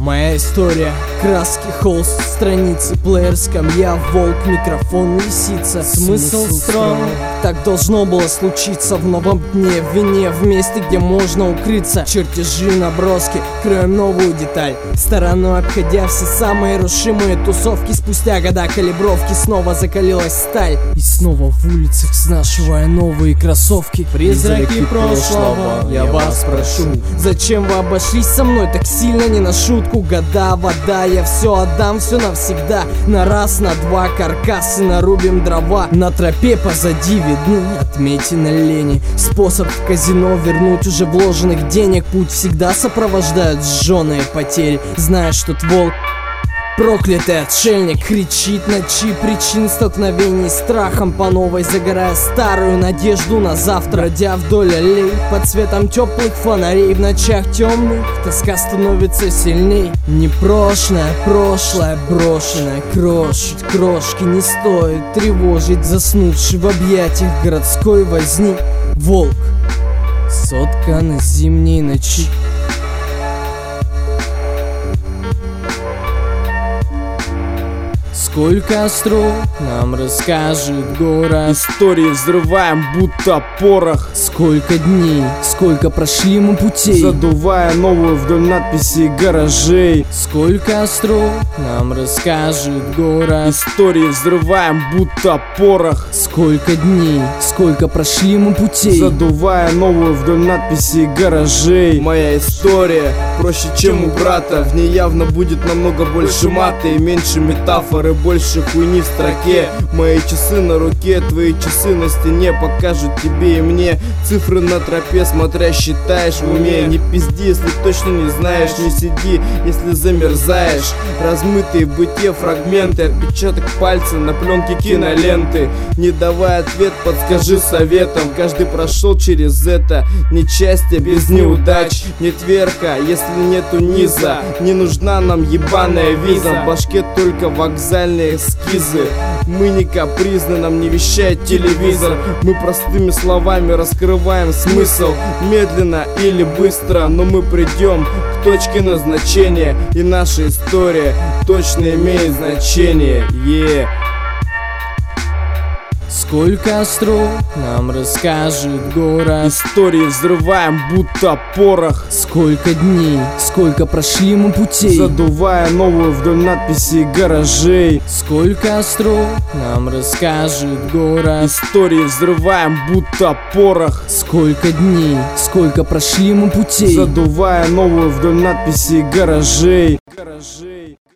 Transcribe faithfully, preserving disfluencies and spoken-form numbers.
Моя история, краски, холст, страницы, плеер, скамья, волк, микрофон, лисица. Смысл странный, так должно было случиться в новом дне, в вине, в месте, где можно укрыться. Чертежи, наброски, кроем новую деталь, стороной обходя все самые рушимые тусовки. Спустя года калибровки снова закалилась сталь, и снова в улицах снашивая новые кроссовки. Призраки прошлого, я вас прошу, зачем вы обошлись со мной так сильно, не на шутку? Года, вода, я все отдам, все навсегда. На раз, на два, каркасы нарубим дрова. На тропе позади видны отметины лени. Способ в казино вернуть уже вложенных денег. Путь всегда сопровождают сжёные потери. Знаешь, что волк проклятый отшельник кричит ночи причин столкновений страхом по новой, загорая старую надежду на завтра. Бродя вдоль аллей под светом теплых фонарей, в ночах темных тоска становится сильней. Непрошное прошлое брошенное крошит крошки, не стоит тревожить заснувший в объятиях городской возни. Волк соткан из зимней ночи. Сколько строк нам расскажет город, истории взрываем, будто порох. Сколько дней, сколько прошли мы путей, задувая новую вдоль надписей гаражей. Сколько строк нам расскажет город, истории взрываем, будто порох. Сколько дней, сколько прошли мы путей, задувая новую вдоль надписей гаражей. Моя история проще, чем у брата, в ней явно будет намного больше мата и меньше метафоры, больше хуйни в строке. Мои часы на руке, твои часы на стене покажут тебе и мне цифры на тропе, смотря считаешь в уме. Не пизди, если точно не знаешь, не сиди, если замерзаешь. Размытые в бытие фрагменты, отпечаток пальца на пленке киноленты. Не давай ответ, подскажи советом, каждый прошел через это. Несчастье без неудач, нет верха, если нету низа. Не нужна нам ебаная виза, в башке только вокзальные эскизы. Мы не капризны, нам не вещает телевизор. Мы простыми словами раскрываем смысл, медленно или быстро, но мы придем к точке назначения, и наша история точно имеет значение. Yeah. Сколько строк нам расскажет город, истории взрываем, будто порох. Сколько дней, сколько прошли мы путей, задувая новую вдоль надписей гаражей. Сколько строк нам расскажет город, истории взрываем, будто порох. Сколько дней, сколько прошли мы путей, задувая новую вдоль надписей гаражей. Гаражей.